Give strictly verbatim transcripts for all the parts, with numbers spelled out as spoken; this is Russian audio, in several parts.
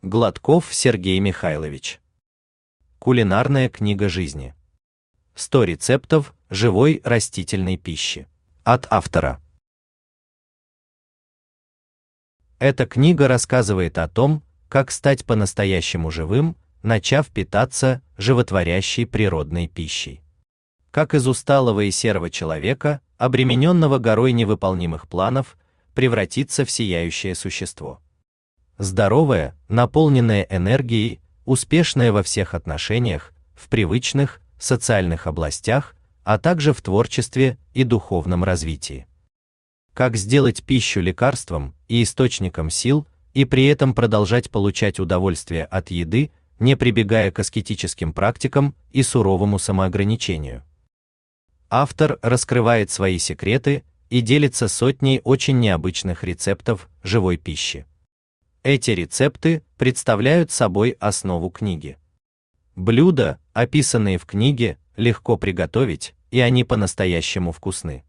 Гладков Сергей Михайлович. Кулинарная книга жизни. сто рецептов живой растительной пищи. От автора. Эта книга рассказывает о том, как стать по-настоящему живым, начав питаться животворящей природной пищей. Как из усталого и серого человека, обремененного горой невыполнимых планов, превратиться в сияющее существо. Здоровое, наполненное энергией, успешное во всех отношениях, в привычных, социальных областях, а также в творчестве и духовном развитии. Как сделать пищу лекарством и источником сил, и при этом продолжать получать удовольствие от еды, не прибегая к аскетическим практикам и суровому самоограничению. Автор раскрывает свои секреты и делится сотней очень необычных рецептов живой пищи. Эти рецепты представляют собой основу книги. Блюда, описанные в книге, легко приготовить, и они по-настоящему вкусны.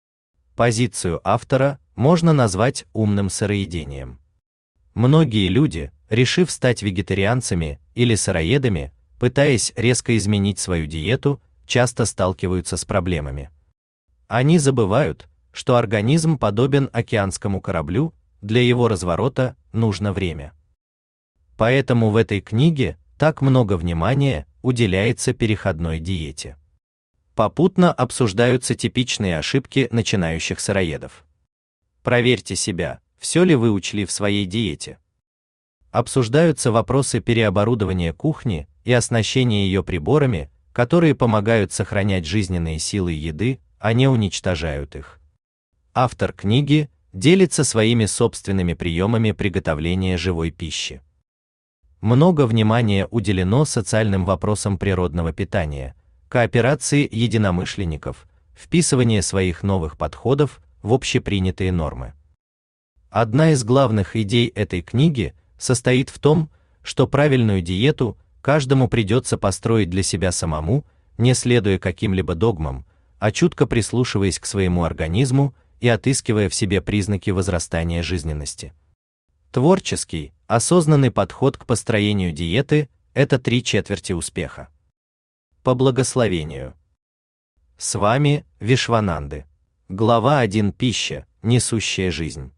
Позицию автора можно назвать умным сыроедением. Многие люди, решив стать вегетарианцами или сыроедами, пытаясь резко изменить свою диету, часто сталкиваются с проблемами. Они забывают, что организм подобен океанскому кораблю, для его разворота нужно время. Поэтому в этой книге так много внимания уделяется переходной диете. Попутно обсуждаются типичные ошибки начинающих сыроедов. Проверьте себя, все ли вы учли в своей диете. Обсуждаются вопросы переоборудования кухни и оснащения ее приборами, которые помогают сохранять жизненные силы еды, а не уничтожают их. Автор книги делится своими собственными приемами приготовления живой пищи. Много внимания уделено социальным вопросам природного питания, кооперации единомышленников, вписывание своих новых подходов в общепринятые нормы. Одна из главных идей этой книги состоит в том, что правильную диету каждому придется построить для себя самому, не следуя каким-либо догмам, а чутко прислушиваясь к своему организму и отыскивая в себе признаки возрастания жизненности. Творческий, осознанный подход к построению диеты – это три четверти успеха. По благословению. С вами Вишвананды. Глава один. Пища, несущая жизнь.